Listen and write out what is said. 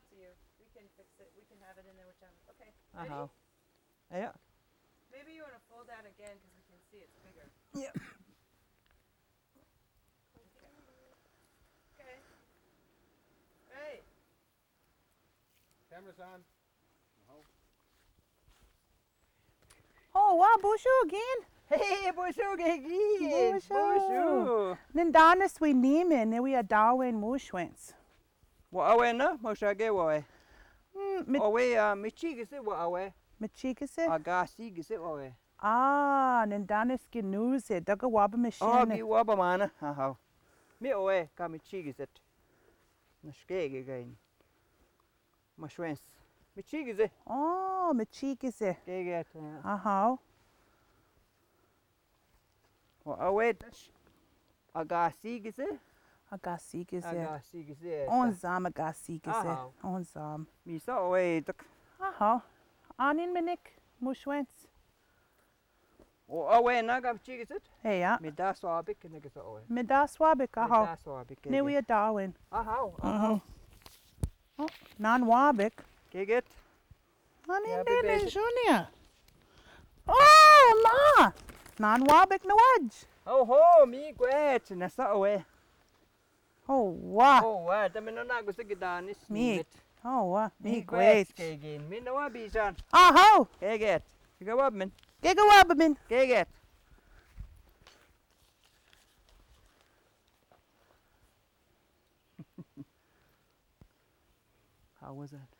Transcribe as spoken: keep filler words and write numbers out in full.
to you. We can fix it. We can have it in there whichever. Okay. Uh Ready? huh. Yeah. Maybe you want to fold that again because we can see it's bigger. Yeah. Okay. Okay. Right. Camera's on. Oh, wow, Bushu again. Hey, Bushu again. Bushu. Bushu. Nindanis we nemen, ne we a Darwin mushwens. Wa awe na, mo siya ge wa awe. Hmm, mit Awe a michi gisi wa awe. michikase. A gasi gisi wa awe. Ah, nindanis genuse, daga waba Oh, machine. gi wa ba mana. Ha ha. Mi awe ka michi gisit. Na skege gain. Ma schwens. Michi gisi. Oh, michikase. Geget. Aha. Wa awe dash. A gasi gisi. A Agasigase. gasi gisi. Onzam agasigase. Aha. Onzam. Mi sa awe tak. Aha. Anin minik mushwens. O awe na ka michi gisit. Hey, ja. Mi da so abik na gisi awe. Midas wabik, Mi aha. da so abik. Ne we a Darwin. Aha. Mhm. Oh, nan wabik. Geget. Anin Ja, dene bebezen. junior. Oh, ma. Nan wabik na wadj. Oh ho, mi gwet na sa awe. Oh, wa. Oh wa, da mi no na gusto gidanis Mi. mit. Oh, wa. Mi Me gwet great. kegin. Mi no wa bisan. Aho. Geget. Giga wab min. Giga wabamin. Geget. How was that?